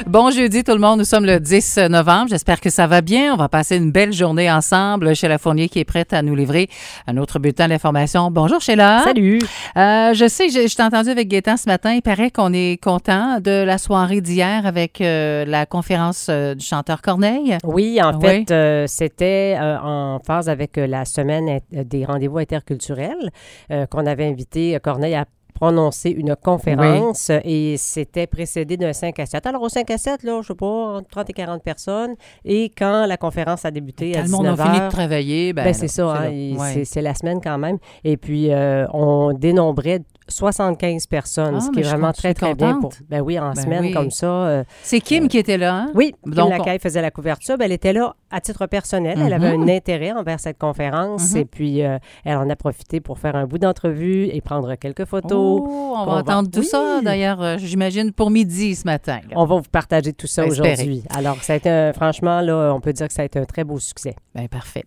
Bon jeudi tout le monde, nous sommes le 10 novembre. J'espère que ça va bien. On va passer une belle journée ensemble. Sheila Fournier qui est prête à nous livrer un autre bulletin d'information. Bonjour Sheila. Salut. Je sais, je t'ai entendu avec Gaétan ce matin. Il paraît qu'on est content de la soirée d'hier avec la conférence du chanteur Corneille. Oui, en fait, c'était en phase avec la semaine des rendez-vous interculturels qu'on avait invité Corneille à prononcer une conférence et c'était précédé d'un 5 à 7. Alors, au 5 à 7, là, je sais pas, entre 30 et 40 personnes. Et quand la conférence a débuté à 19h... Quand le monde a fini de travailler, c'est ça, c'est la semaine quand même. Et puis, on dénombrait 75 personnes, ce qui est vraiment très, très bien pour... en semaine comme ça. C'est Kim qui était là, hein? Oui, Kim Lacaille faisait la couverture. Elle était là à titre personnel. Elle avait un intérêt envers cette conférence et puis elle en a profité pour faire un bout d'entrevue et prendre quelques photos. On va entendre tout ça, d'ailleurs, j'imagine, pour midi ce matin. Là. On va vous partager tout ça aujourd'hui. Alors, ça a été franchement, là, on peut dire que ça a été un très beau succès. Bien, parfait.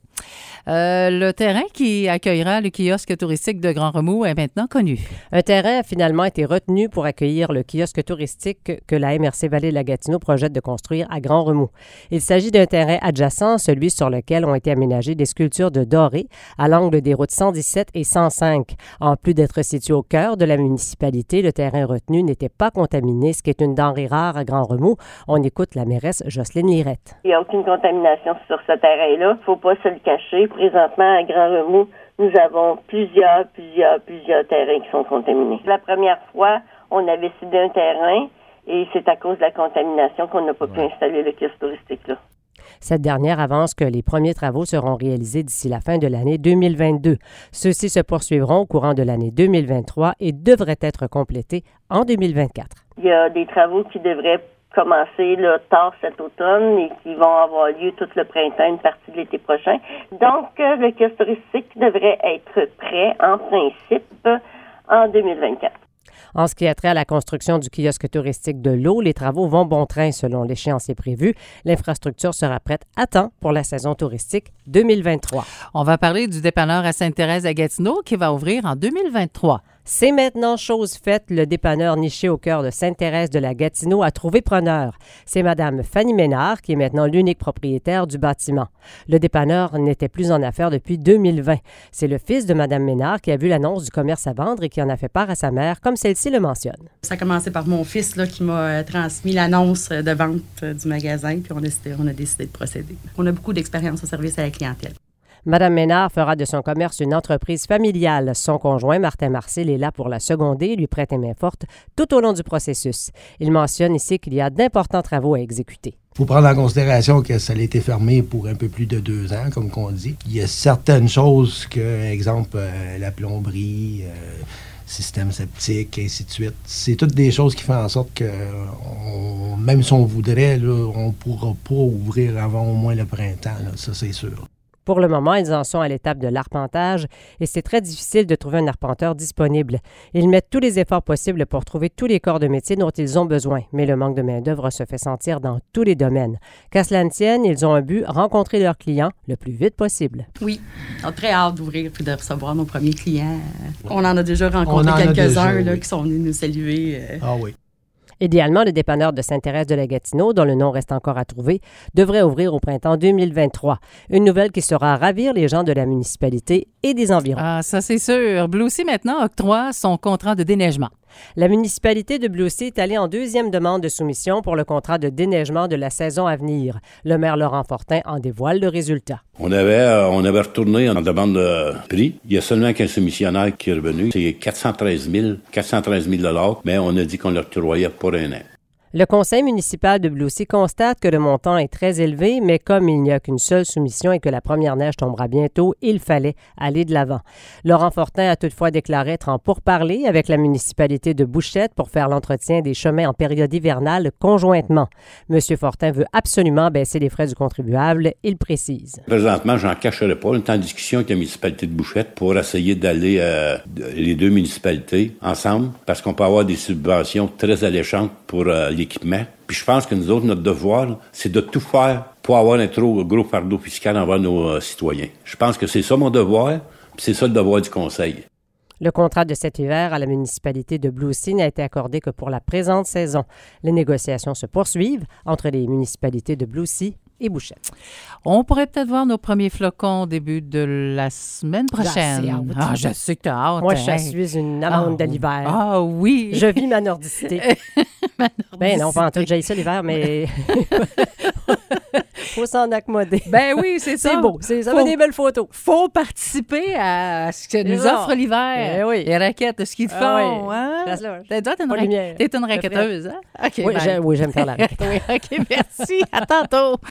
Le terrain qui accueillera le kiosque touristique de Grand Remous est maintenant connu. Un terrain a finalement été retenu pour accueillir le kiosque touristique que la MRC Vallée de la Gatineau projette de construire à Grand Remous. Il s'agit d'un terrain adjacent, celui sur lequel ont été aménagées des sculptures de doré à l'angle des routes 117 et 105. En plus d'être situé au cœur de la municipalité, le terrain retenu n'était pas contaminé, ce qui est une denrée rare à Grand Remous. On écoute la mairesse Jocelyne Lirette. Il n'y a aucune contamination sur ce terrain-là. Il ne faut pas se le cacher. Présentement, à Grand Remous, nous avons plusieurs terrains qui sont contaminés. La première fois, on avait ciblé un terrain et c'est à cause de la contamination qu'on n'a pas pu installer le kiosque touristique là. Cette dernière avance que les premiers travaux seront réalisés d'ici la fin de l'année 2022. Ceux-ci se poursuivront au courant de l'année 2023 et devraient être complétés en 2024. Il y a des travaux qui devraient commencer là, tard cet automne et qui vont avoir lieu tout le printemps, une partie de l'été prochain. Donc, le kiosque touristique devrait être prêt, en principe, en 2024. En ce qui a trait à la construction du kiosque touristique de l'eau, les travaux vont bon train selon l'échéancier prévu. L'infrastructure sera prête à temps pour la saison touristique 2023. On va parler du dépanneur à Sainte-Thérèse à Gatineau qui va ouvrir en 2023. C'est maintenant chose faite. Le dépanneur niché au cœur de Sainte-Thérèse de la Gatineau a trouvé preneur. C'est Mme Fanny Ménard qui est maintenant l'unique propriétaire du bâtiment. Le dépanneur n'était plus en affaires depuis 2020. C'est le fils de Mme Ménard qui a vu l'annonce du commerce à vendre et qui en a fait part à sa mère, comme celle-ci le mentionne. Ça a commencé par mon fils là, qui m'a transmis l'annonce de vente du magasin, puis on a décidé de procéder. On a beaucoup d'expérience au service à la clientèle. Mme Ménard fera de son commerce une entreprise familiale. Son conjoint, Martin Marcel, est là pour la seconder et lui prêter main forte tout au long du processus. Il mentionne ici qu'il y a d'importants travaux à exécuter. Il faut prendre en considération que ça a été fermé pour un peu plus de 2 ans, comme qu'on dit. Il y a certaines choses que, exemple, la plomberie, système septique, ainsi de suite. C'est toutes des choses qui font en sorte que, même si on voudrait, là, on ne pourra pas ouvrir avant au moins le printemps, là, ça c'est sûr. Pour le moment, ils en sont à l'étape de l'arpentage et c'est très difficile de trouver un arpenteur disponible. Ils mettent tous les efforts possibles pour trouver tous les corps de métier dont ils ont besoin, mais le manque de main-d'œuvre se fait sentir dans tous les domaines. Qu'à cela ne tienne, ils ont un but, rencontrer leurs clients le plus vite possible. Oui, on a très hâte d'ouvrir et de recevoir nos premiers clients. On en a déjà rencontré quelques-uns là, qui sont venus nous saluer. Ah oui. Idéalement, le dépanneur de Sainte-Thérèse de la Gatineau, dont le nom reste encore à trouver, devrait ouvrir au printemps 2023. Une nouvelle qui saura ravir les gens de la municipalité et des environs. Ah, ça c'est sûr. Blue Sea maintenant octroie son contrat de déneigement. La municipalité de Blue Sea est allée en deuxième demande de soumission pour le contrat de déneigement de la saison à venir. Le maire Laurent Fortin en dévoile le résultat. On avait retourné en demande de prix. Il y a seulement qu'un soumissionnaire qui est revenu. C'est 413 000 $, mais on a dit qu'on le octroyait pour 1 an. Le conseil municipal de Blue Sea constate que le montant est très élevé, mais comme il n'y a qu'une seule soumission et que la première neige tombera bientôt, il fallait aller de l'avant. Laurent Fortin a toutefois déclaré être en pourparlers avec la municipalité de Bouchette pour faire l'entretien des chemins en période hivernale conjointement. M. Fortin veut absolument baisser les frais du contribuable, il précise. Présentement, j'en cacherai pas. On est en discussion avec la municipalité de Bouchette pour essayer d'aller les deux municipalités ensemble parce qu'on peut avoir des subventions très alléchantes pour l'équipement. Puis je pense que nous autres, notre devoir, c'est de tout faire pour avoir un trop gros fardeau fiscal envers nos citoyens. Je pense que c'est ça mon devoir, puis c'est ça le devoir du conseil. Le contrat de cet hiver à la municipalité de Blue-Sea n'a été accordé que pour la présente saison. Les négociations se poursuivent entre les municipalités de Blue-Sea et Bouchette. On pourrait peut-être voir nos premiers flocons au début de la semaine prochaine. Je sais que tu as hâte. Moi, je suis une amande de l'hiver. Ah oui! Je vis ma nordicité. Ben non, pas en tout, j'ai ça l'hiver, mais faut s'en accommoder. Ben oui, c'est ça. C'est beau, ça fait des belles photos. Faut participer à ce que nous offre l'hiver. Eh oui. Les raquettes, ce qu'ils font. Oui. Hein? T'es T'es une raquetteuse, hein? OK, oui, j'aime faire la raquette. Oui, OK, merci. À tantôt.